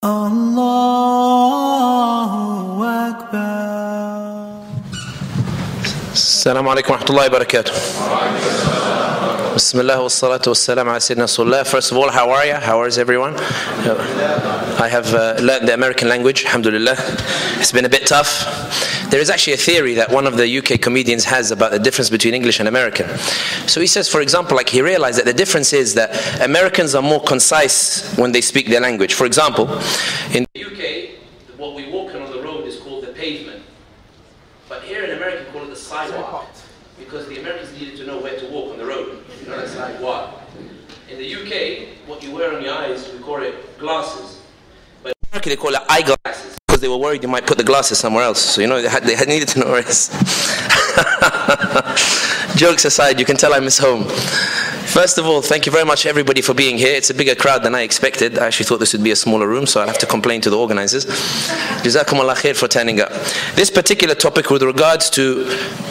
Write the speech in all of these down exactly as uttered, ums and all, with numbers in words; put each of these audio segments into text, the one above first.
Allahu Akbar. Assalamu alaikum wa rahmatullahi wa barakatuh. Bismillah wa salatu wa salam ala Sayyidina Rasulullah. First of all, how are you? How is everyone? I have uh, learned the American language, alhamdulillah. It's been a bit tough. There is actually a theory that one of the U K comedians has about the difference between English and American. So he says, for example, like he realized that the difference is that Americans are more concise when they speak their language. For example, in the U K, what we walk on the road is called the pavement. But here in America, we call it the sidewalk. Because the Americans needed to know where to walk on the road. You know, that's like what? In the U K, what you wear on your eyes, we call it glasses. But in America, they call it eyeglasses. Because they were worried you might put the glasses somewhere else. So, you know, they had, they had needed to know where it is. Jokes aside, you can tell I miss home. First of all, thank you very much everybody for being here. It's a bigger crowd than I expected. I actually thought this would be a smaller room, so I'll have to complain to the organizers. Jazakumullah khair for turning up. This particular topic with regards to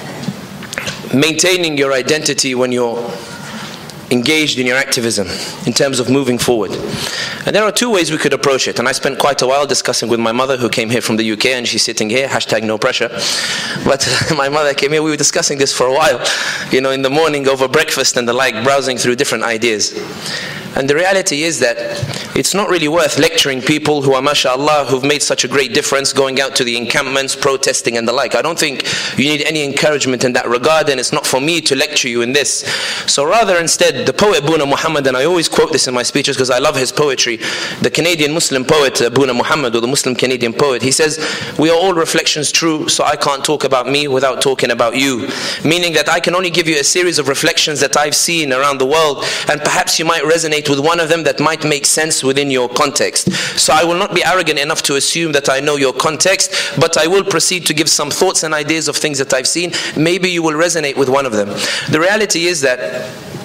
maintaining your identity when you're engaged in your activism in terms of moving forward. And there are two ways we could approach it. And I spent quite a while discussing with my mother, who came here from the U K, and she's sitting here, hashtag no pressure. But my mother came here, we were discussing this for a while, you know, in the morning over breakfast and the like, browsing through different ideas. And the reality is that it's not really worth lecturing people who are, mashallah, who've made such a great difference, going out to the encampments, protesting and the like. I don't think you need any encouragement in that regard, and it's not for me to lecture you in this. So rather, instead, the poet Buna Muhammad, and I always quote this in my speeches because I love his poetry, the Canadian Muslim poet Buna Muhammad, or the Muslim Canadian poet, he says, we are all reflections true, so I can't talk about me without talking about you. Meaning that I can only give you a series of reflections that I've seen around the world, and perhaps you might resonate with one of them that might make sense within your context. So I will not be arrogant enough to assume that I know your context, but I will proceed to give some thoughts and ideas of things that I've seen. Maybe you will resonate with one of them. The reality is that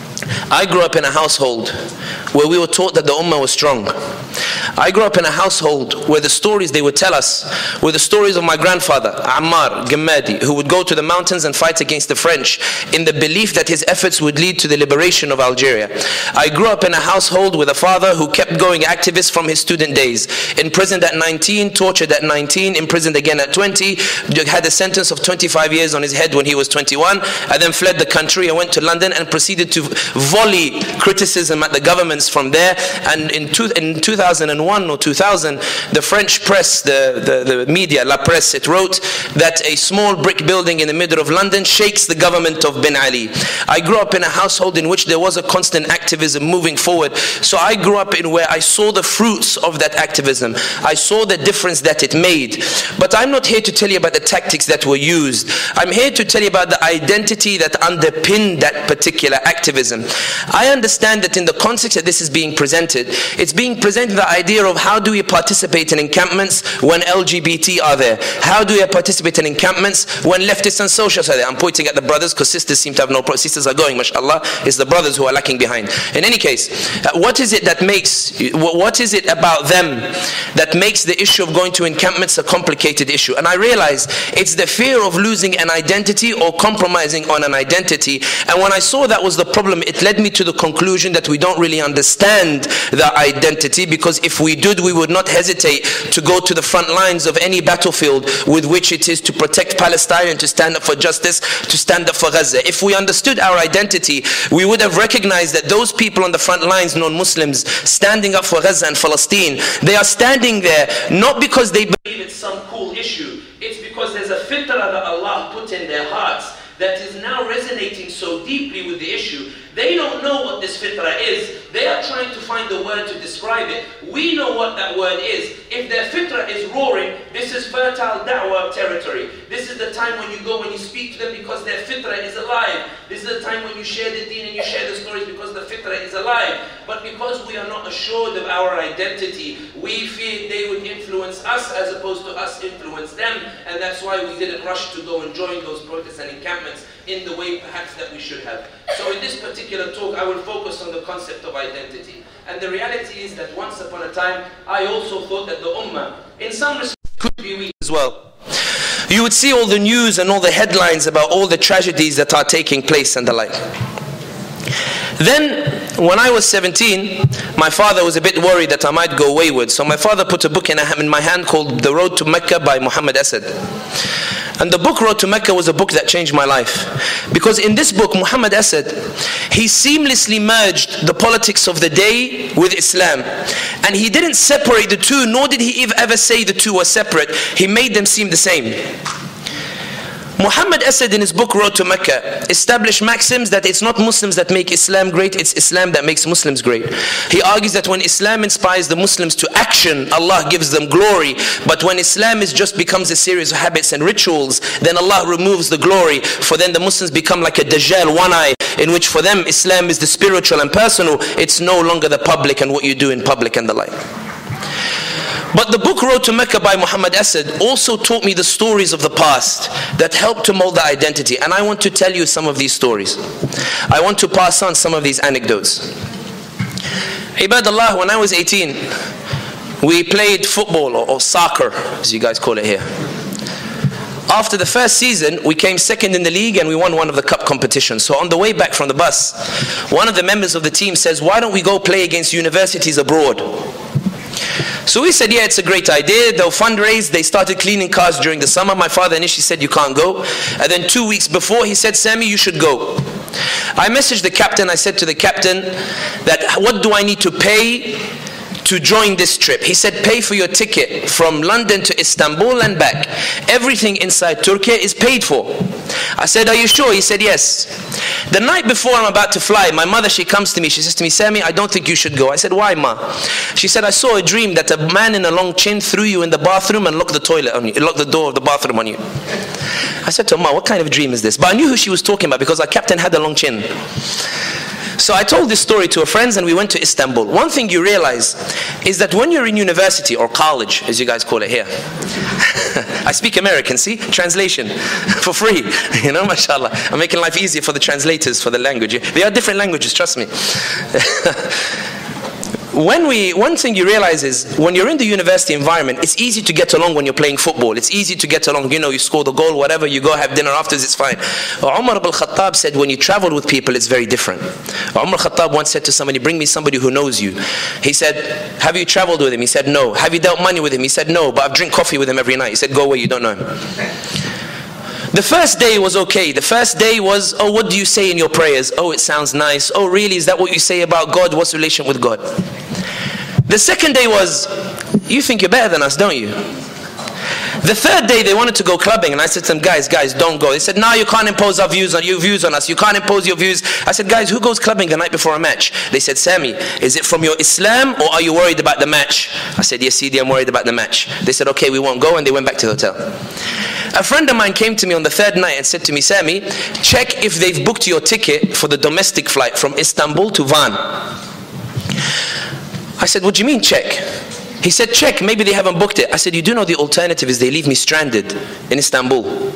I grew up in a household where we were taught that the ummah was strong. I grew up in a household where the stories they would tell us were the stories of my grandfather, Ammar Gammadi, who would go to the mountains and fight against the French in the belief that his efforts would lead to the liberation of Algeria. I grew up in a household with a father who kept going activist from his student days. Imprisoned at nineteen, tortured at nineteen, imprisoned again at twenty, had a sentence of twenty-five years on his head when he was twenty-one, and then fled the country and went to London and proceeded to volley criticism at the governments from there. And in, two, in two thousand one or two thousand, the French press, the, the, the media, La Presse, it wrote that a small brick building in the middle of London shakes the government of Ben Ali. I grew up in a household in which there was a constant activism moving forward. So I grew up in where I saw the fruits of that activism. I saw the difference that it made. But I'm not here to tell you about the tactics that were used. I'm here to tell you about the identity that underpinned that particular activism. I understand that in the context that this is being presented, it's being presented the idea of how do we participate in encampments when L G B T are there? How do we participate in encampments when leftists and socialists are there? I'm pointing at the brothers because sisters seem to have no problem. Sisters are going, mashallah. It's the brothers who are lacking behind. In any case, uh, what is it that makes, what is it about them that makes the issue of going to encampments a complicated issue? And I realize it's the fear of losing an identity or compromising on an identity. And when I saw that was the problem, it led me to the conclusion that we don't really understand the identity, because if we did, we would not hesitate to go to the front lines of any battlefield with which it is to protect Palestine and to stand up for justice, to stand up for Gaza. If we understood our identity, we would have recognized that those people on the front lines, non-Muslims, standing up for Gaza and Palestine, they are standing there not because they believe it's some cool issue. It's because there's a fitrah that Allah put in their hearts that is now resonating so deeply with the issue. They don't know what this fitrah is. They are trying to find the word to describe it. We know what that word is. If their fitrah is roaring, this is fertile da'wah territory. This is the time when you go and you speak to them because their fitrah is alive. This is the time when you share the deen and you share the stories because the fitrah is alive. But because we are not assured of our identity, we fear they would influence us as opposed to us influence them. And that's why we didn't rush to go and join those protests and encampments in the way perhaps that we should have. So in this particular talk, I will focus on the concept of identity. And the reality is that once upon a time, I also thought that the ummah, in some respects, could be weak as well. You would see all the news and all the headlines about all the tragedies that are taking place and the like. Then when I was seventeen, my father was a bit worried that I might go wayward. So my father put a book in, in my hand called The Road to Mecca by Muhammad Asad. And the book Road to Mecca was a book that changed my life. Because in this book, Muhammad Asad, he seamlessly merged the politics of the day with Islam. And he didn't separate the two, nor did he ever say the two were separate. He made them seem the same. Muhammad Asad in his book Road to Mecca established maxims that it's not Muslims that make Islam great, it's Islam that makes Muslims great. He argues that when Islam inspires the Muslims to action, Allah gives them glory. But when Islam is just becomes a series of habits and rituals, then Allah removes the glory. For then the Muslims become like a Dajjal, one eye, in which for them Islam is the spiritual and personal. It's no longer the public and what you do in public and the like. But the book Road to Mecca by Muhammad Asad also taught me the stories of the past that helped to mold the identity. And I want to tell you some of these stories. I want to pass on some of these anecdotes. Ibadallah, when I was eighteen, we played football or, or soccer, as you guys call it here. After the first season, we came second in the league and we won one of the cup competitions. So on the way back from the bus, one of the members of the team says, why don't we go play against universities abroad? So we said, yeah, it's a great idea. They'll fundraise. They started cleaning cars during the summer. My father initially said, you can't go. And then two weeks before, he said, Sammy, you should go. I messaged the captain. I said to the captain that, what do I need to pay to join this trip? He said, pay for your ticket from London to Istanbul and back. Everything inside Turkey is paid for. I said, are you sure? He said, yes. The night before I'm about to fly, my mother, she comes to me, she says to me, Sammy, I don't think you should go. I said, why, ma? She said, I saw a dream that a man in a long chin threw you in the bathroom and locked the toilet on you, locked the door of the bathroom on you. I said to her, ma, what kind of dream is this? But I knew who she was talking about because our captain had a long chin. So I told this story to her friends and we went to Istanbul. One thing you realize is that when you're in university or college, as you guys call it here, I speak American, see? Translation, for free. You know, mashallah. I'm making life easier for the translators for the language. They are different languages, trust me. When we, one thing you realize is, when you're in the university environment, it's easy to get along when you're playing football. It's easy to get along, you know, you score the goal, whatever, you go have dinner afterwards, it's fine. Umar ibn Khattab said, when you travel with people, it's very different. Umar Khattab once said to somebody, bring me somebody who knows you. He said, have you traveled with him? He said, no. Have you dealt money with him? He said, no, but I've drink coffee with him every night. He said, go away, you don't know him. The first day was okay. The first day was, oh, what do you say in your prayers? Oh, it sounds nice. Oh, really? Is that what you say about God? What's the relation with God? The second day was, you think you're better than us, don't you? The third day they wanted to go clubbing and I said to them, guys, guys, don't go. They said, no, you can't impose our views on your views on us. You can't impose your views. I said, guys, who goes clubbing the night before a match? They said, Sammy, is it from your Islam or are you worried about the match? I said, yes, Sidi, I'm worried about the match. They said, okay, we won't go, and they went back to the hotel. A friend of mine came to me on the third night and said to me, Sammy, check if they've booked your ticket for the domestic flight from Istanbul to Van. I said, what do you mean check? He said, check, maybe they haven't booked it. I said, you do know the alternative is they leave me stranded in Istanbul.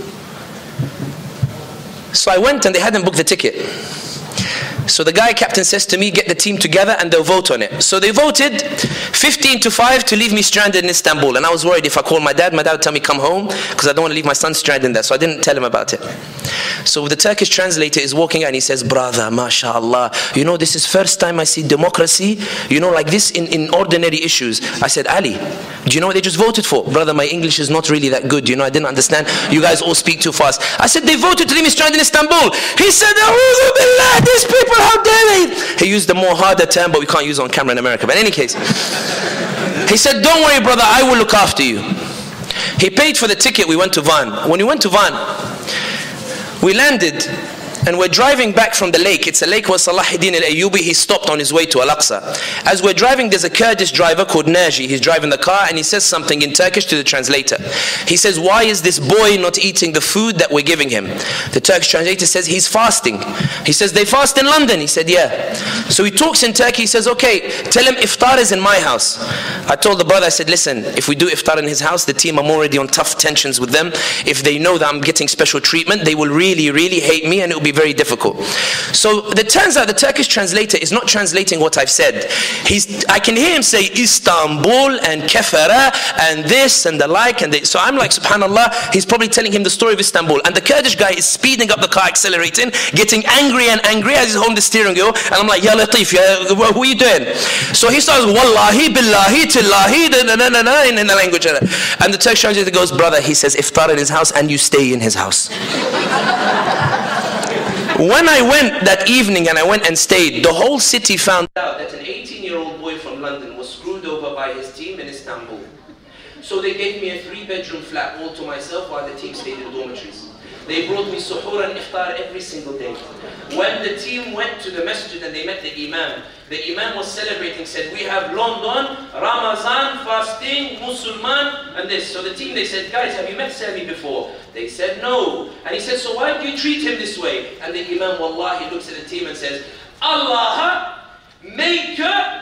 So I went and they hadn't booked the ticket. So the guy captain says to me, get the team together and they'll vote on it. So they voted fifteen to five to leave me stranded in Istanbul. And I was worried if I called my dad, my dad would tell me come home, because I don't want to leave my son stranded there. So I didn't tell him about it. So the Turkish translator is walking out and he says, brother, mashallah, you know, this is first time I see democracy, you know, like this in, in ordinary issues. I said, Ali, do you know what they just voted for? Brother, my English is not really that good. You know, I didn't understand. You guys all speak too fast. I said, they voted to leave me stranded in Istanbul. He said, A'udhu billah, these people, how dare they? He used a more harder term, but we can't use it on camera in America. But in any case, he said, don't worry, brother, I will look after you. He paid for the ticket. We went to Van. When we went to Van, we landed and we're driving back from the lake. It's a lake where Salahuddin al-Ayyubi, he stopped on his way to Al-Aqsa. As we're driving, there's a Kurdish driver called Naji. He's driving the car and he says something in Turkish to the translator. He says, why is this boy not eating the food that we're giving him? The Turkish translator says, he's fasting. He says, they fast in London. He said, yeah. So he talks in Turkey. He says, okay, tell him iftar is in my house. I told the brother, I said, listen, if we do iftar in his house, the team, I'm already on tough tensions with them. If they know that I'm getting special treatment, they will really, really hate me and it will be very difficult. So it turns out the Turkish translator is not translating what I've said. He's, I can hear him say Istanbul and Kefara and this and the like. and the, So I'm like, subhanallah, he's probably telling him the story of Istanbul. And the Kurdish guy is speeding up the car, accelerating, getting angry and angry as he's holding the steering wheel. And I'm like, Ya Latif, ya, what are you doing? So he starts, Wallahi, Billahi, Tillahi, na, na, na, na, in the language. And the Turkish translator goes, brother, he says, iftar in his house and you stay in his house. When I went that evening and I went and stayed, the whole city found out that an eighteen-year-old boy from London was screwed over by his team in Istanbul. So they gave me a three-bedroom flat all to myself while the team stayed in dormitories. They brought me suhoor and iftar every single day. When the team went to the masjid and they met the imam, the imam was celebrating, said, we have London, Ramazan, fasting, Musulman, and this. So the team, they said, guys, have you met Sami before? They said, no. And he said, so why do you treat him this way? And the imam, wallahi, looks at the team and says, Allah, make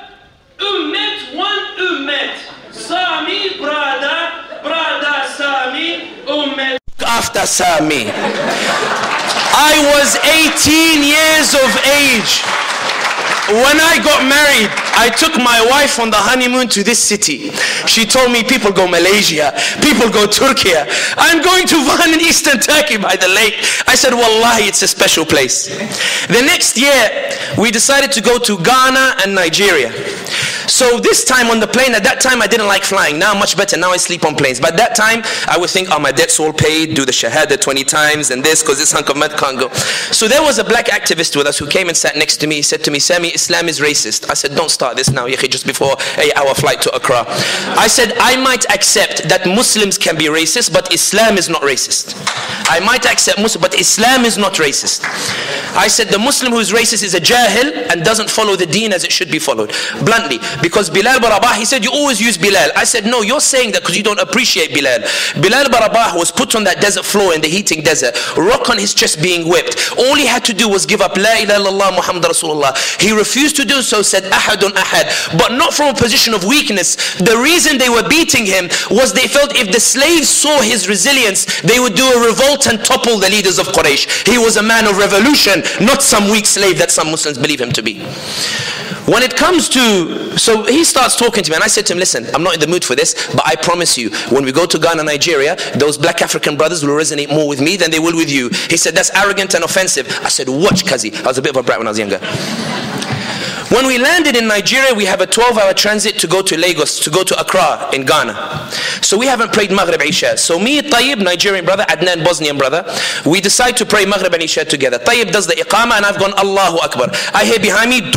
ummet one ummet. Sami, brada, brada, Sami, ummet. After Sami. I was eighteen years of age. When I got married, I took my wife on the honeymoon to this city. She told me people go Malaysia, people go Turkey. I'm going to Van in Eastern Turkey by the lake. I said, wallahi, it's a special place. The next year, we decided to go to Ghana and Nigeria. So this time on the plane, at that time I didn't like flying. Now much better, now I sleep on planes. But at that time, I would think, oh, my debt's all paid, do the shahada twenty times and this, because this hunk of mud can't go. So there was a black activist with us who came and sat next to me. He said to me, Sami, Islam is racist. I said, don't start this now, just before a hour flight to Accra. I said, I might accept that Muslims can be racist, but Islam is not racist. I might accept Muslim, but Islam is not racist. I said, the Muslim who is racist is a jahil and doesn't follow the deen as it should be followed. Bluntly. Because Bilal bin Rabah, he said, you always use Bilal. I said, no, you're saying that because you don't appreciate Bilal. Bilal bin Rabah was put on that desert floor in the heating desert, rock on his chest being whipped. All he had to do was give up La ilaha illallah Muhammad Rasulullah. He refused to do so, said ahadun ahad, but not from a position of weakness. The reason they were beating him was they felt if the slaves saw his resilience, they would do a revolt and topple the leaders of Quraysh. He was a man of revolution, not some weak slave that some Muslims believe him to be. When it comes to, so he starts talking to me and I said to him, listen, I'm not in the mood for this, but I promise you, when we go to Ghana, Nigeria, those black African brothers will resonate more with me than they will with you. He said, that's arrogant and offensive. I said, watch, Kazi. I was a bit of a brat when I was younger. When we landed in Nigeria, we have a twelve hour transit to go to Lagos, to go to Accra in Ghana. So we haven't prayed Maghrib Isha. So me, Tayyib, Nigerian brother, Adnan, Bosnian brother, we decide to pray Maghrib and Isha together. Tayyib does the Iqamah and I've gone Allahu Akbar. I hear behind me,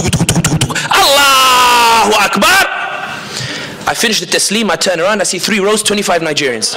Allahu Akbar. I finish the taslim, I turn around, I see three rows, twenty-five Nigerians.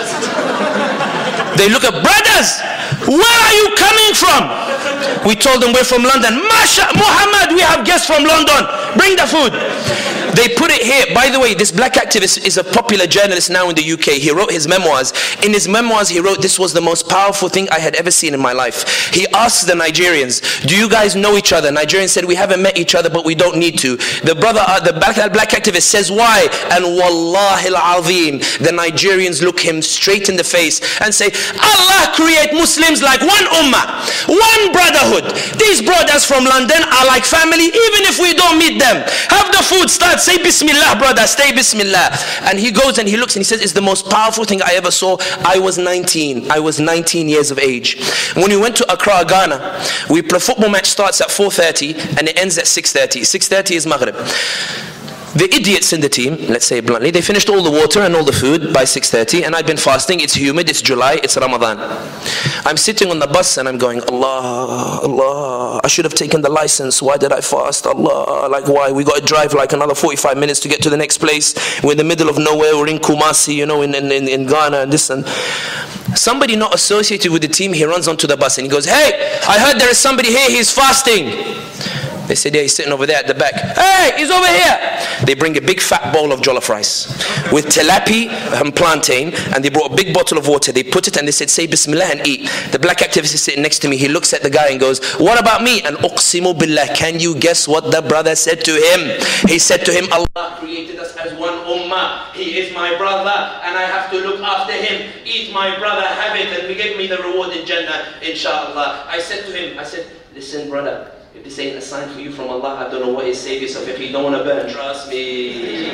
They look at, brothers, where are you coming from? We told them we're from London. Masha, Muhammad, we have guests from London. Bring the food. They put it here. By the way, this black activist is a popular journalist now in the U K. He wrote his memoirs. In his memoirs, he wrote, this was the most powerful thing I had ever seen in my life. He asked the Nigerians, do you guys know each other? Nigerians said, we haven't met each other, but we don't need to. The brother, uh, the black, black activist says, why? And wallahi al-azim, the Nigerians look him straight in the face and say, Allah create Muslims like one ummah, one brotherhood. These brothers from London are like family, even if we don't meet them. Have the food, start, say Bismillah, brother, stay Bismillah. And he goes and he looks and he says, it's the most powerful thing I ever saw. I was nineteen. I was nineteen years of age. When we went to Accra, Ghana, we play, football match starts at four thirty and it ends at six thirty. six thirty is Maghrib. The idiots in the team, let's say bluntly, they finished all the water and all the food by six thirty, and I've been fasting. It's humid, it's July, it's Ramadan. I'm sitting on the bus and I'm going, Allah, Allah, I should have taken the license. Why did I fast? Allah, like why? We got to drive like another forty-five minutes to get to the next place. We're in the middle of nowhere, we're in Kumasi, you know, in, in, in Ghana and this and... Somebody not associated with the team, he runs onto the bus and he goes, hey, I heard there is somebody here, he's fasting. They said, yeah, he's sitting over there at the back. Hey, he's over here. They bring a big fat bowl of jollof rice with tilapia and plantain, and they brought a big bottle of water. They put it and they said, say Bismillah and eat. The black activist is sitting next to me. He looks at the guy and goes, what about me? And uqsimu billah, can you guess what the brother said to him? He said to him, Allah created us as one ummah. he is my brother and I have to look after him. Eat my brother, have it, and give me the reward in Jannah, inshallah. I said to him, I said, listen brother, if this ain't a sign for you from Allah, I don't know what is. Save yourself. If you don't want to burn, trust me.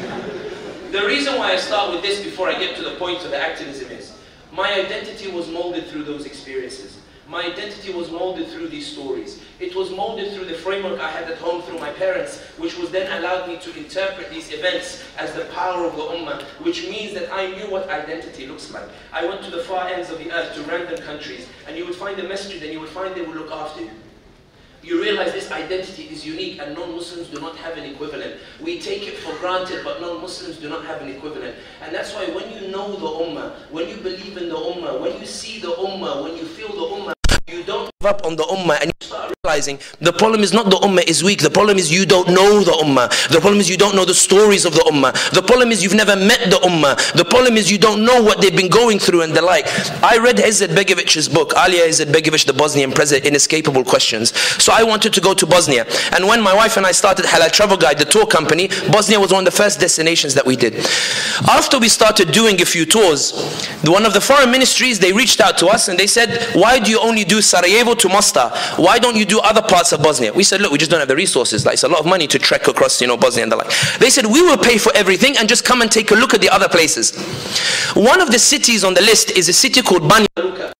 The reason why I start with this before I get to the point of the activism is, my identity was molded through those experiences. My identity was molded through these stories. It was molded through the framework I had at home through my parents, which was then allowed me to interpret these events as the power of the ummah, which means that I knew what identity looks like. I went to the far ends of the earth, to random countries, and you would find a masjid and you would find they would look after you. You realize this identity is unique and non-Muslims do not have an equivalent. We take it for granted, but non-Muslims do not have an equivalent. And that's why when you know the ummah, when you believe in the ummah, when you see the ummah, when you feel the ummah, you don't give up on the ummah and you start realizing the problem is not the ummah is weak. The problem is you don't know the ummah. The problem is you don't know the stories of the ummah. The problem is you've never met the ummah. The problem is you don't know what they've been going through and the like. I read Izetbegović's book, Alija Izetbegović, the Bosnian president, Inescapable Questions. So I wanted to go to Bosnia. And when my wife and I started Halal Travel Guide, the tour company, Bosnia was one of the first destinations that we did. After we started doing a few tours, one of the foreign ministries, they reached out to us and they said, why do you only do Sarajevo to Mostar? Why don't you do other parts of Bosnia? We said, look, we just don't have the resources. Like, it's a lot of money to trek across, you know, Bosnia and the like. They said, we will pay for everything and just come and take a look at the other places. One of the cities on the list is a city called Banja Luka.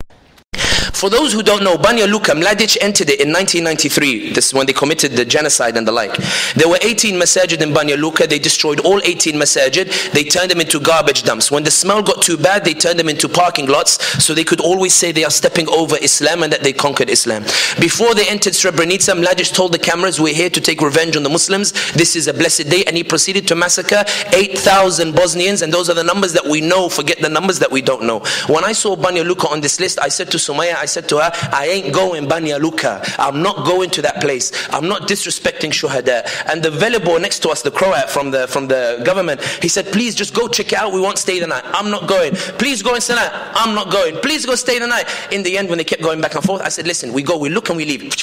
For those who don't know, Banja Luka, Mladic entered it in nineteen ninety-three. This is when they committed the genocide and the like. There were eighteen masajid in Banja Luka. They destroyed all eighteen masajid. They turned them into garbage dumps. When the smell got too bad, they turned them into parking lots so they could always say they are stepping over Islam and that they conquered Islam. Before they entered Srebrenica, Mladic told the cameras, we're here to take revenge on the Muslims. This is a blessed day. And he proceeded to massacre eight thousand Bosnians. And those are the numbers that we know. Forget the numbers that we don't know. When I saw Banja Luka on this list, I said to Sumaya, I said to her, I ain't going Banja Luka. I'm not going to that place. I'm not disrespecting Shuhada. And the Velibor next to us, the Croat from the from the government, he said, please just go check it out. We won't stay the night. I'm not going. Please go and stay the night. I'm not going. Please go stay the night. In the end, when they kept going back and forth, I said, listen, we go, we look and we leave.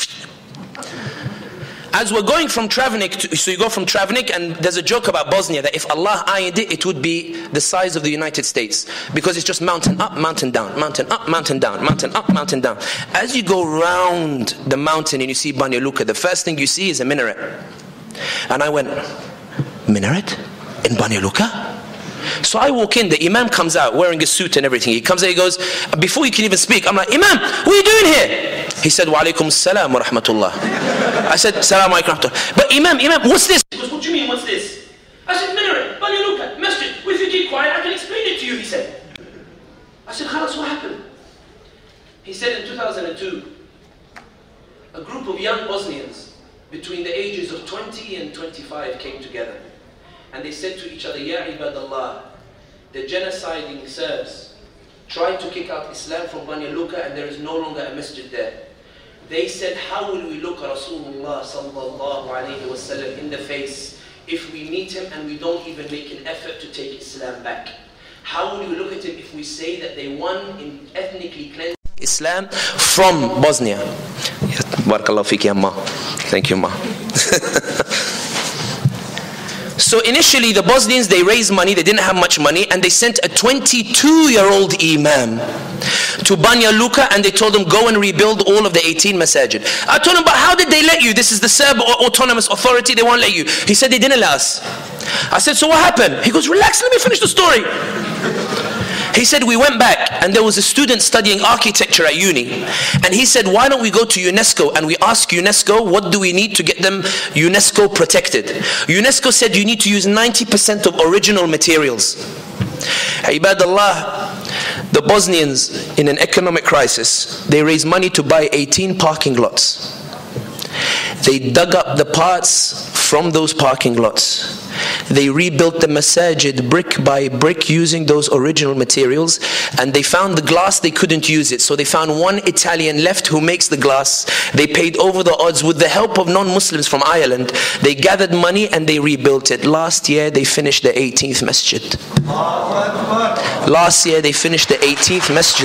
As we're going from Travnik, to, so you go from Travnik, and there's a joke about Bosnia that if Allah ayed it, it would be the size of the United States, because it's just mountain up, mountain down, mountain up, mountain down, mountain up, mountain down. As you go round the mountain and you see Banja Luka, the first thing you see is a minaret. And I went, minaret in Banja Luka? So I walk in, the Imam comes out wearing a suit and everything. He comes out, he goes, before you can even speak, I'm like, Imam, what are you doing here? He said, wa alaikum salam wa rahmatullah. I said, salam wa alaikum rahmatullah. But Imam, Imam, what's this? He goes, what do you mean, what's this? I said, minaret, Banja Luka, masjid. Well, if you keep quiet, I can explain it to you, he said. I said, khalas, what happened? He said in two thousand two, a group of young Bosnians between the ages of twenty and twenty-five came together. And they said to each other, Ya ibadallah, the genociding Serbs tried to kick out Islam from Banja Luka and there is no longer a masjid there. They said, how will we look Rasulullah sallallahu alayhi wa sallam in the face if we meet him and we don't even make an effort to take Islam back? How will we look at him if we say that they won in ethnically cleansing Islam from Bosnia? Barakallahu fiki amma. Thank you, ma. So initially the Bosnians, they raised money, they didn't have much money, and they sent a twenty-two-year-old imam to Banja Luka and they told him, go and rebuild all of the eighteen masajid. I told him, but how did they let you? This is the Serb autonomous authority, they won't let you. He said, they didn't let us. I said, so what happened? He goes, relax, let me finish the story. He said, we went back and there was a student studying architecture at uni, and he said, why don't we go to UNESCO and we ask UNESCO, what do we need to get them UNESCO protected? UNESCO said, you need to use ninety percent of original materials. Ibadallah, the Bosnians in an economic crisis, they raised money to buy eighteen parking lots. They dug up the parts from those parking lots. They rebuilt the masajid brick by brick using those original materials, and they found the glass, they couldn't use it. So they found one Italian left who makes the glass. They paid over the odds with the help of non-Muslims from Ireland. They gathered money and they rebuilt it. Last year they finished the eighteenth masjid. Last year they finished the eighteenth masjid.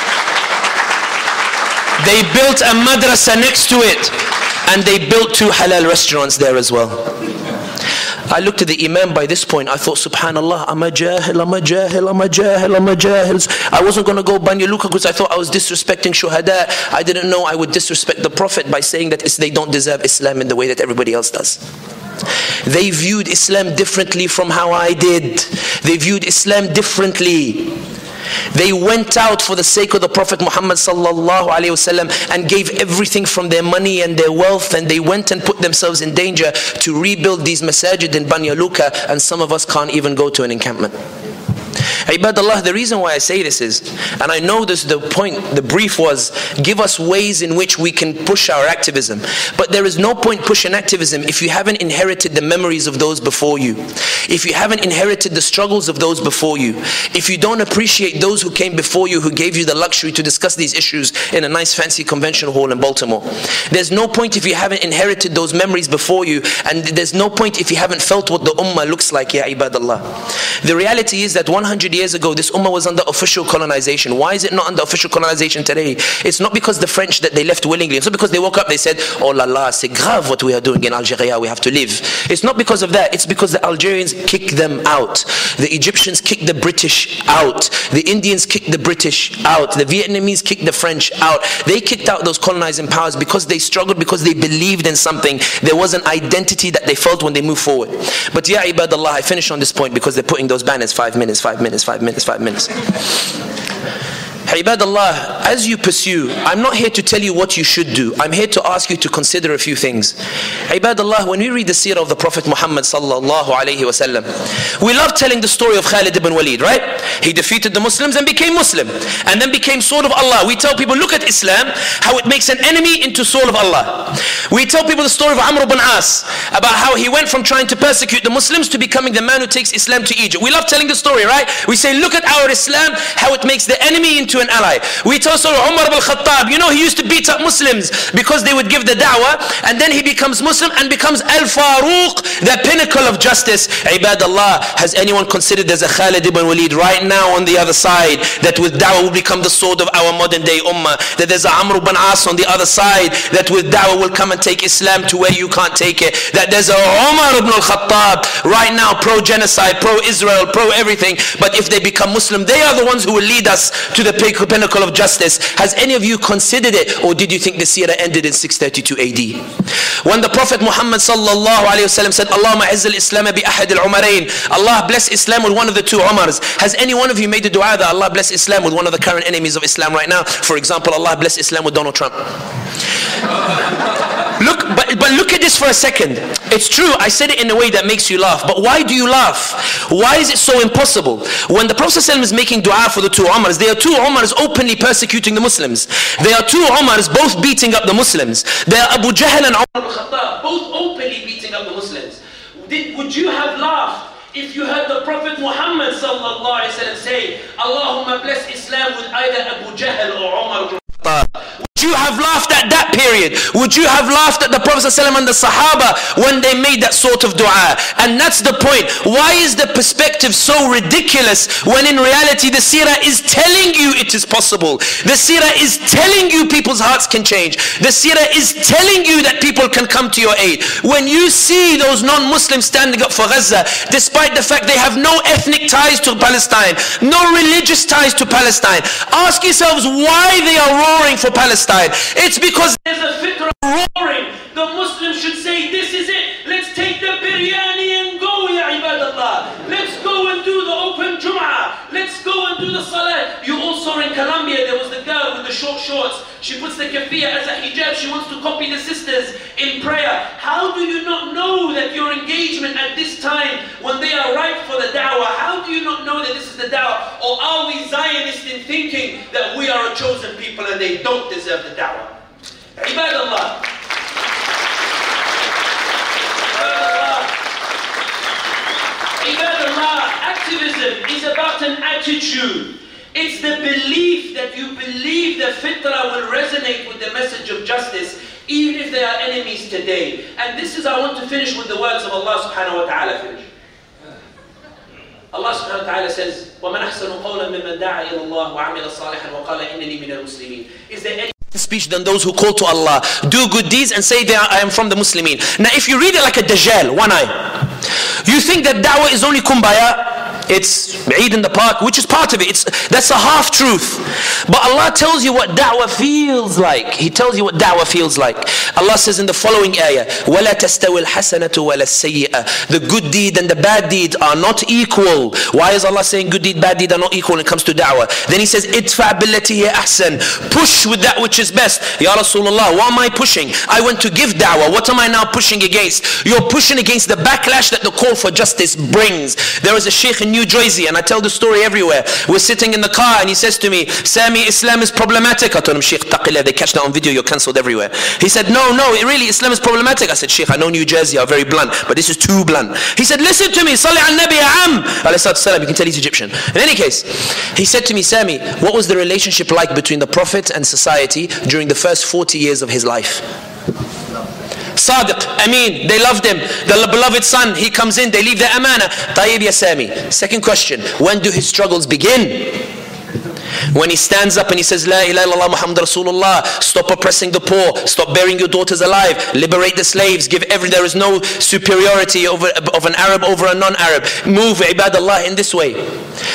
They built a madrasa next to it, and they built two halal restaurants there as well. I looked at the Imam by this point. I thought, subhanallah, I'm a jahil, I'm a jahil, I'm a jahil, I'm a jahil. I wasn't going to go Banja Luka because I thought I was disrespecting shuhada. I didn't know I would disrespect the Prophet by saying that they don't deserve Islam in the way that everybody else does. They viewed Islam differently from how I did. They viewed Islam differently. They went out for the sake of the Prophet Muhammad sallallahu alaihi wasallam and gave everything from their money and their wealth, and they went and put themselves in danger to rebuild these masajid in Banja Luka, and some of us can't even go to an encampment. Ibadallah, the reason why I say this is, and I know this, the point, the brief was, give us ways in which we can push our activism. But there is no point pushing activism if you haven't inherited the memories of those before you. If you haven't inherited the struggles of those before you. If you don't appreciate those who came before you, who gave you the luxury to discuss these issues in a nice fancy convention hall in Baltimore. There's no point if you haven't inherited those memories before you, and there's no point if you haven't felt what the ummah looks like, ya ibadallah. The reality is that one hundred years ago, this ummah was under official colonization. Why is it not under official colonization today? It's not because the French that they left willingly. It's not because they woke up, they said, oh la la, c'est grave what we are doing in Algeria, we have to leave. It's not because of that. It's because the Algerians kicked them out. The Egyptians kicked the British out. The Indians kicked the British out. The Vietnamese kicked the French out. They kicked out those colonizing powers because they struggled, because they believed in something. There was an identity that they felt when they moved forward. But ya ibadallah, I finish on this point because they're putting those banners, five minutes, five minutes, five minutes, five minutes. Ibadallah, as you pursue, I'm not here to tell you what you should do. I'm here to ask you to consider a few things. Ibadallah, when we read the seerah of the Prophet Muhammad sallallahu alayhi wasallam, we love telling the story of Khalid ibn Walid, right? He defeated the Muslims and became Muslim, and then became sword of Allah. We tell people, look at Islam, how it makes an enemy into sword of Allah. We tell people the story of Amr ibn As, about how he went from trying to persecute the Muslims to becoming the man who takes Islam to Egypt. We love telling the story, right? We say, look at our Islam, how it makes the enemy into an ally. We told Surah Umar ibn Khattab, you know, he used to beat up Muslims because they would give the da'wah, and then he becomes Muslim and becomes Al-Faruq, the pinnacle of justice. Ibadallah, has anyone considered there's a Khalid ibn Walid right now on the other side, that with da'wah will become the sword of our modern day ummah? That there's a Amr ibn As on the other side, that with da'wah will come and take Islam to where you can't take it? That there's a Umar ibn al-Khattab right now, pro-genocide, pro-Israel, pro-everything, but if they become Muslim, they are the ones who will lead us to the pinnacle of justice. Has any of you considered it, or did you think the seerah ended in six thirty-two A D? When the Prophet Muhammad sallallahu alayhi wasallam said, Allahumma izz al-Islam bi ahad al-Umarain, Allah bless Islam with one of the two Umars. Has any one of you made the dua that Allah bless Islam with one of the current enemies of Islam right now? For example, Allah bless Islam with Donald Trump. Look, but, but look at this for a second. It's true, I said it in a way that makes you laugh, but why do you laugh? Why is it so impossible? When the Prophet ﷺ is making dua for the two Umars, there are two Umars openly persecuting the Muslims. There are two Umars both beating up the Muslims. There are Abu Jahl and Umar ibn Khattab, both openly beating up the Muslims. Did, would you have laughed if you heard the Prophet Muhammad sallallahu alaihi wasallam say, Allahumma bless Islam with either Abu Jahl or Umar ibn Khattab? Would you have laughed at that period? Would you have laughed at the Prophet ﷺ and the Sahaba when they made that sort of dua? And that's the point. Why is the perspective so ridiculous when in reality the seerah is telling you it is possible? The seerah is telling you people's hearts can change. The seerah is telling you that people can come to your aid. When you see those non-Muslims standing up for Gaza, despite the fact they have no ethnic ties to Palestine, no religious ties to Palestine, ask yourselves why they are roaring for Palestine. It's because there's a fitrah roaring. The Muslims should say, this is it. Let's take the biryani and go, ya ibadallah. Let's go and do the open Jum'ah. Let's go and do the salah. You all saw in Colombia, there was the girl with the short shorts. She puts the kafiyah as a hijab. She wants to copy the sisters in prayer. How do you not know that your engagement at this time, when they are ripe for the da'wah, how do you not know that this is the da'wah? Or are we Zionists in thinking that we are a chosen people and they don't deserve the da'wah? Ibadallah. Ibadallah. Activism is about an attitude. It's the belief that you believe the fitrah will resonate with the message of justice, even if they are enemies today. And this is, I want to finish with the words of Allah subhanahu wa ta'ala. Finish. Allah subhanahu wa ta'ala says, وَمَنْ أَحْسَنُ قَوْلًا مِمَّنْ دَعَا إِلَى اللَّهِ وَعَمِلَ صَالِحًا وَقَالَ إِنَّنِي مِنَ الْمُسْلِمِينَ. Is there any speech than those who call to Allah, do good deeds and say they are, I am from the Muslimin? Now if you read it like a Dajjal, one eye, You think that da'wah is only kumbaya? It's Eid in the park, which is part of it. It's, that's a half truth. But Allah tells you what da'wah feels like. He tells you what da'wah feels like. Allah says in the following ayah, وَلَا تَسْتَوِ الْحَسَنَةُ وَلَا السَّيِّئَةُ. The good deed and the bad deed are not equal. Why is Allah saying good deed, bad deed are not equal when it comes to da'wah? Then He says, إِدْفَعْ بِالَّتِي هِيَ أَحْسَنُ. Push with that which is best. Ya Rasulullah, what am I pushing? I went to give da'wah. What am I now pushing against? You're pushing against the backlash that the call for justice brings. There is a sheikh in New Jersey, and I tell the story everywhere. We're sitting in the car and he says to me, Sami, Islam is problematic. I told him, Sheikh, taqillah, they catch that on video, you're cancelled everywhere. He said, no, no, it really, Islam is problematic. I said, Sheikh, I know New Jersey are very blunt, but this is too blunt. He said, listen to me, Salli al Nabi Am. You can tell he's Egyptian. In any case, he said to me, Sami, what was the relationship like between the Prophet and society during the first forty years of his life? Sadiq, Amin, they loved him. The beloved son, he comes in, they leave their amana. Tayyib ya Sami. Second question, when do his struggles begin? When he stands up and he says, La ilaha illallah Muhammad Rasulullah, stop oppressing the poor, stop burying your daughters alive, liberate the slaves, give every, there is no superiority over, of an Arab over a non-Arab. Move ibadallah in this way.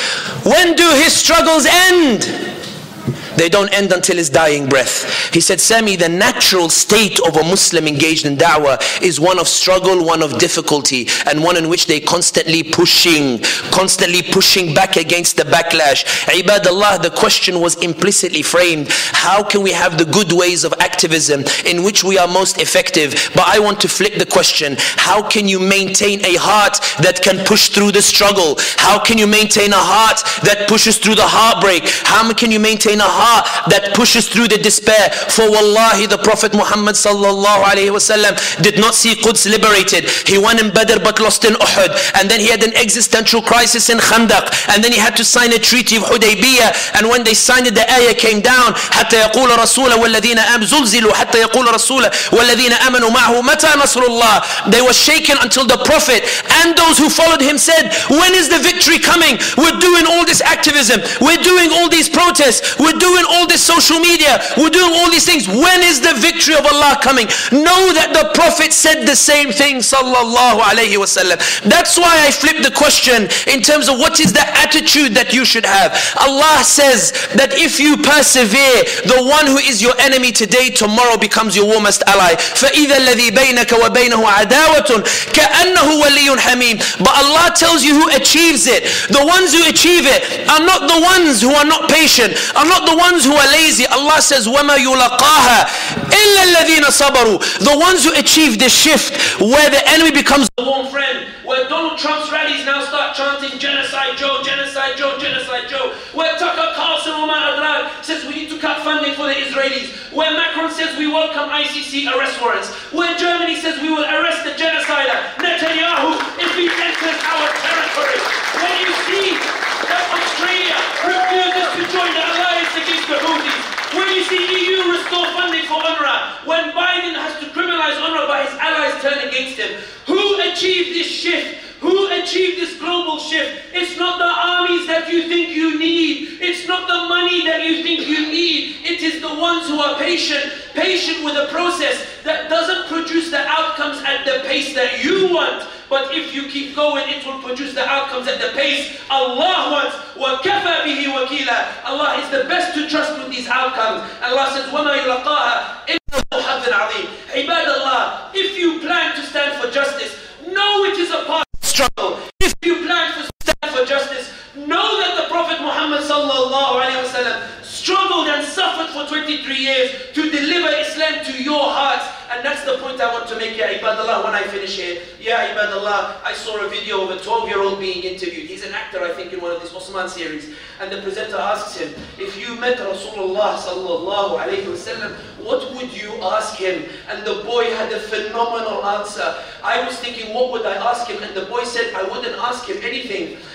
When do his struggles end? They don't end until his dying breath. He said, Sami, the natural state of a Muslim engaged in da'wah is one of struggle, one of difficulty, and one in which they constantly pushing, constantly pushing back against the backlash. Ibadallah, the question was implicitly framed. How can we have the good ways of activism in which we are most effective? But I want to flip the question. How can you maintain a heart that can push through the struggle? How can you maintain a heart that pushes through the heartbreak? How can you maintain a heart that pushes through the despair? For wallahi, the Prophet Muhammad sallallahu alayhi wasallam did not see Quds liberated. He won in Badr but lost in Uhud, and then he had an existential crisis in Khandaq, and then he had to sign a treaty of Hudaybiyah, and when they signed it, the ayah came down, حتى يقول رسول والذين آمنوا زلزلوا حتى يقول رسول والذين آمنوا معه متى نصر الله. They were shaken until the Prophet and those who followed him said, when is the victory coming? We're doing all this activism, we're doing all these protests, we're doing all this social media, we're doing all these things. When is the victory of Allah coming? Know that the Prophet said the same thing sallallahu alayhi wasallam. That's why I flip the question in terms of what is the attitude that you should have. Allah says that if you persevere, the one who is your enemy today, tomorrow becomes your warmest ally. فَإِذَا الَّذِي بَيْنَكَ وَبَيْنَهُ عَدَاوَةٌ كَأَنَّهُ وَلِيٌّ حَمِيمٌ. But Allah tells you who achieves it. The ones who achieve it are not the ones who are not patient, are not the ones who are lazy. Allah says, وَمَا يُلَقَاهَا إِلَّا الَّذِينَ صَبَرُوا. The ones who achieve this shift where the enemy becomes a warm friend, where Donald Trump's rallies now start chanting Genocide Joe, Genocide Joe, Genocide Joe, where Tucker Carlson Omar Adrar says we need to cut funding for the Israelis, where Macron says we welcome I C C arrest warrants, where Germany says we will arrest the genocider Netanyahu if he enters our territory, when you see that Australia refuses to join the alliance against the Houthis, when you see E U restore funding for UNRWA, when Biden has to criminalize UNRWA but his allies turn against him. Who achieved this shift? Who achieved this global shift? It's not the armies that you think you need. It's not the money that you think you need. It is the ones who are patient, patient with a process that doesn't produce the outcomes at the pace that you want. But if you keep going, it will produce the outcomes at the pace Allah wants. وَكَفَى بِهِ وَكِيلًا. Allah is the best to trust with these outcomes. Allah says, وَمَا يُلَقَاهَا إِلَّا ذُو حَظٍّ عَظِيمٍ. Ibadallah, if you plan to stand for justice, know it is a part of the struggle. If you plan to stand for justice, know that the Prophet Muhammad sallallahu alayhi wa sallam struggled and suffered for twenty-three years to deliver Islam to your hearts. And that's the point I want to make, Ya Ibadallah, when I finish here. Ya Ibadallah, I saw a video of a twelve-year-old being interviewed. He's an actor, I think, in one of these Osman series. And the presenter asks him, if you met Rasulullah sallallahu alayhi wa sallam, what would you ask him? And the boy had a phenomenal answer. I was thinking, what would I ask him? And the boy said, I wouldn't ask him anything. I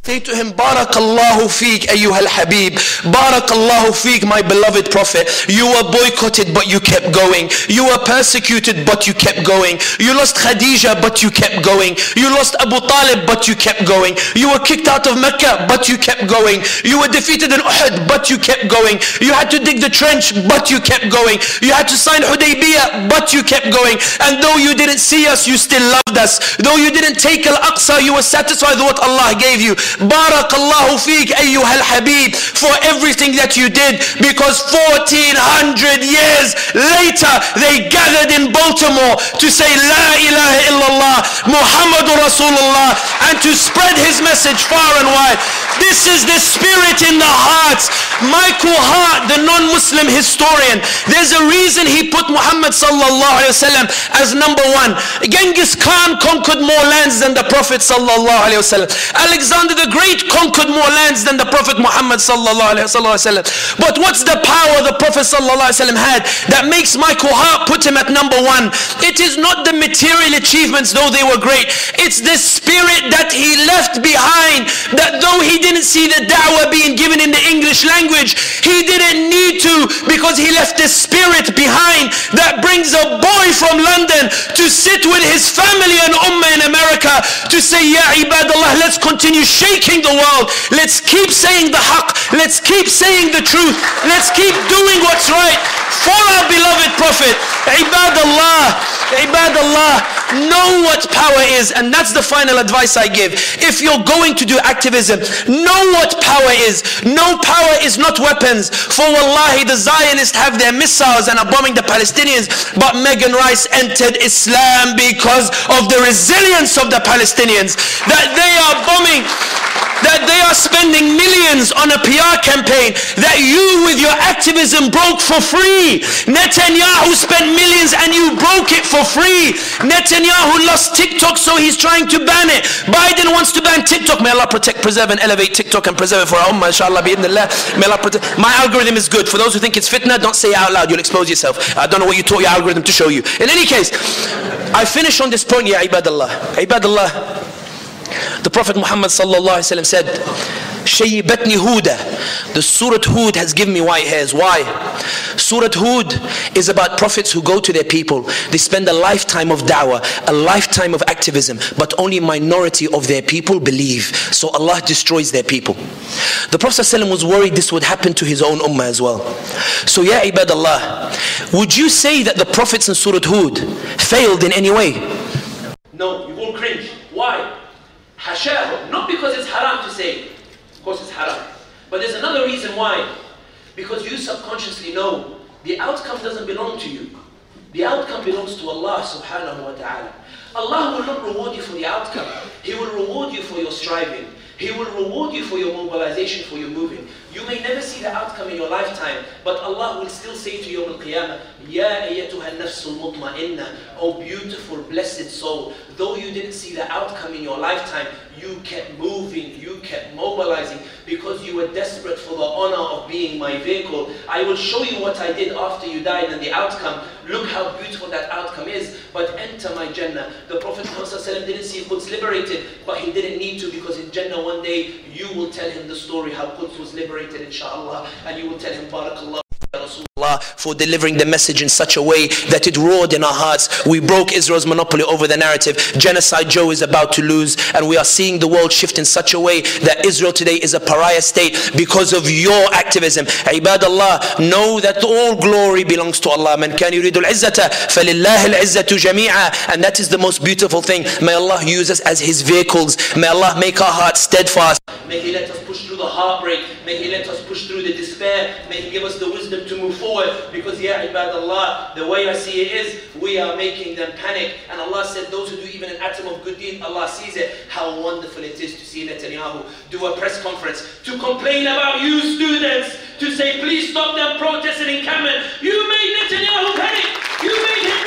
say to him, Barakallahu feek ayyuhal habib. Barakallahu feek, my beloved Prophet. You were boycotted but you kept going. You were persecuted but you kept going. You lost Khadija but you kept going. You lost Abu Talib but you kept going. You were kicked out of Mecca but you kept going. You were defeated in Uhud but you kept going. You had to dig the trench but you kept going. You had to sign Hudaybiyah but you kept going. And though you didn't see us, you still loved us. Though you didn't take Al-Aqsa, you were satisfied with what Allah gave you. Barakallahu feek ayyuhal habib, for everything that you did, because fourteen hundred years later they gathered in Baltimore to say La ilaha illallah Muhammadur Rasulullah, and to spread his message far and wide. This is the spirit in the hearts. Michael Hart, the non-Muslim historian, there's a reason he put Muhammad sallallahu alaihi wasallam as number one. Genghis Khan conquered more lands than the Prophet sallallahu alaihi wasallam. Alexander the Great conquered more lands than the Prophet Muhammad sallallahu alaihi wasallam. But what's the power the Prophet sallallahu alaihi wasallam had that makes Michael Hart put him at number one? It is not the material achievements, though they were great. It's the spirit that he left behind, that though he didn't see the da'wah being given in the English language, he didn't need to, because he left the spirit behind that brings a boy from London to sit with his family and ummah in America to say, Ya ibadallah, let's continue shaking the world. Let's keep saying the haqq. Let's keep saying the truth. Let's keep doing what's right for our beloved Prophet. Ibadallah, ibadallah, know what power is. And that's the final advice I give. If you're going to do activism, know what power is. No, power is not weapons. For wallahi, the Zionists have their missiles and are bombing the Palestinians, but Megan Rice entered Islam because of the resilience of the Palestinians. That they are bombing, that they are spending millions on a P R campaign that you with your activism broke for free. Netanyahu spent millions and you broke it for free. Netanyahu lost TikTok, so he's trying to ban it. Biden wants to ban TikTok. May Allah protect, preserve and elevate TikTok and preserve it for our ummah, inshallah, bi'idhnillah. May Allah protect. My algorithm is good. For those who think it's fitna, don't say it out loud, you'll expose yourself. I don't know what you taught your algorithm to show you. In any case, I finish on this point, ya ibadallah. Ibadallah. The Prophet Muhammad sallallahu alaihi wasallam said, Shayyibatni Huda. The Surah Hud has given me white hairs. Why? Surah Hud is about prophets who go to their people. They spend a lifetime of da'wah, a lifetime of activism, but only a minority of their people believe. So Allah destroys their people. The Prophet ﷺ was worried this would happen to his own ummah as well. So ya ibadallah, would you say that the prophets in Surah Hud failed in any way? No, you won't cringe. Why? Hashahu. Not because it's haram to say. Of course it's haram. But there's another reason why. Because you subconsciously know the outcome doesn't belong to you. The outcome belongs to Allah subhanahu wa ta'ala. Allah will not reward you for the outcome. He will reward you for your striving. He will reward you for your mobilization, for your moving. You may never see the outcome in your lifetime, but Allah will still say to you on Al-Qiyamah, Ya ayyatuha nafsul mutma'inna, oh beautiful, blessed soul, though you didn't see the outcome in your lifetime, you kept moving, you kept mobilizing, because you were desperate for the honor of being my vehicle. I will show you what I did after you died and the outcome. Look how beautiful that outcome is, but enter my Jannah. The Prophet ﷺ didn't see Quds liberated, but he didn't need to, because in Jannah one day, you will tell him the story how Quds was liberated, inshallah, and you will tell him, Barakallah Rasulullah, for delivering the message in such a way that it roared in our hearts. We broke Israel's monopoly over the narrative. Genocide Joe is about to lose, and we are seeing the world shift in such a way that Israel today is a pariah state because of your activism. Ibadallah, know that all glory belongs to Allah. Man kan yuridul izzata falillahi al-izzatu jami'a, and that is the most beautiful thing. May Allah use us as His vehicles. May Allah make our hearts steadfast. May He let us push through the heartbreak. May He let us push through the despair. May He give us the wisdom to move forward, because ya ibadallah, the way I see it is, we are making them panic. And Allah said those who do even an atom of good deed, Allah sees it. How wonderful it is to see Netanyahu do a press conference to complain about you students, to say please stop them protesting in Cameron. You made Netanyahu panic. You made him